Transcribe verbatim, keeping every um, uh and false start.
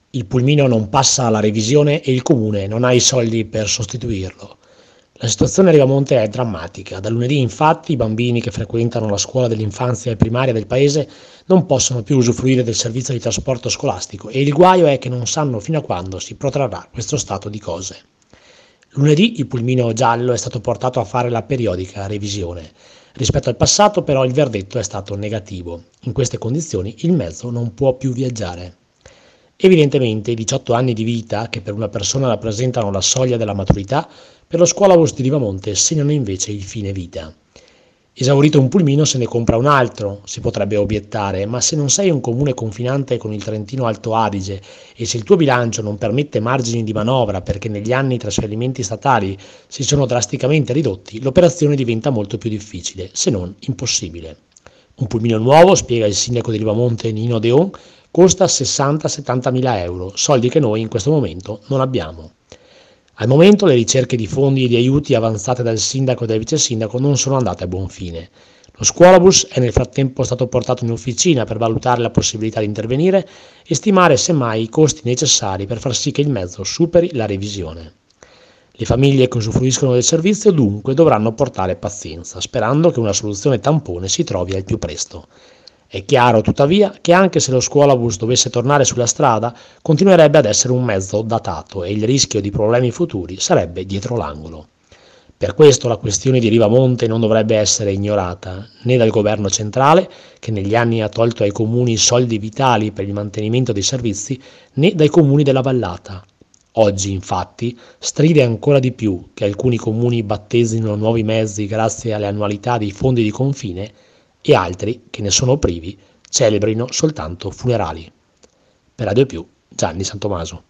Il pulmino non passa alla revisione e il comune non ha i soldi per sostituirlo. La situazione a Rivamonte è drammatica. Da lunedì, infatti, i bambini che frequentano la scuola dell'infanzia e primaria del paese non possono più usufruire del servizio di trasporto scolastico e il guaio è che non sanno fino a quando si protrarrà questo stato di cose. Lunedì il pulmino giallo è stato portato a fare la periodica revisione. Rispetto al passato, però, il verdetto è stato negativo. In queste condizioni il mezzo non può più viaggiare. Evidentemente i diciotto anni di vita, che per una persona rappresentano la soglia della maturità, per lo scuolabus di Rivamonte segnano invece il fine vita. Esaurito un pulmino se ne compra un altro, si potrebbe obiettare, ma se non sei un comune confinante con il Trentino Alto Adige e se il tuo bilancio non permette margini di manovra perché negli anni i trasferimenti statali si sono drasticamente ridotti, l'operazione diventa molto più difficile, se non impossibile. Un pulmino nuovo, spiega il sindaco di Rivamonte Nino Deon, costa sessanta settanta mila euro, soldi che noi in questo momento non abbiamo. Al momento le ricerche di fondi e di aiuti avanzate dal sindaco e dal vice sindaco non sono andate a buon fine. Lo scuolabus è nel frattempo stato portato in officina per valutare la possibilità di intervenire e stimare semmai i costi necessari per far sì che il mezzo superi la revisione. Le famiglie che usufruiscono del servizio dunque dovranno portare pazienza, sperando che una soluzione tampone si trovi al più presto. È chiaro tuttavia che anche se lo scuolabus dovesse tornare sulla strada, continuerebbe ad essere un mezzo datato e il rischio di problemi futuri sarebbe dietro l'angolo. Per questo la questione di Rivamonte non dovrebbe essere ignorata né dal governo centrale, che negli anni ha tolto ai comuni soldi vitali per il mantenimento dei servizi, né dai comuni della vallata. Oggi, infatti, stride ancora di più che alcuni comuni battezzino nuovi mezzi grazie alle annualità dei fondi di confine e altri, che ne sono privi, celebrino soltanto funerali. Per Radio più, Gianni Santomaso.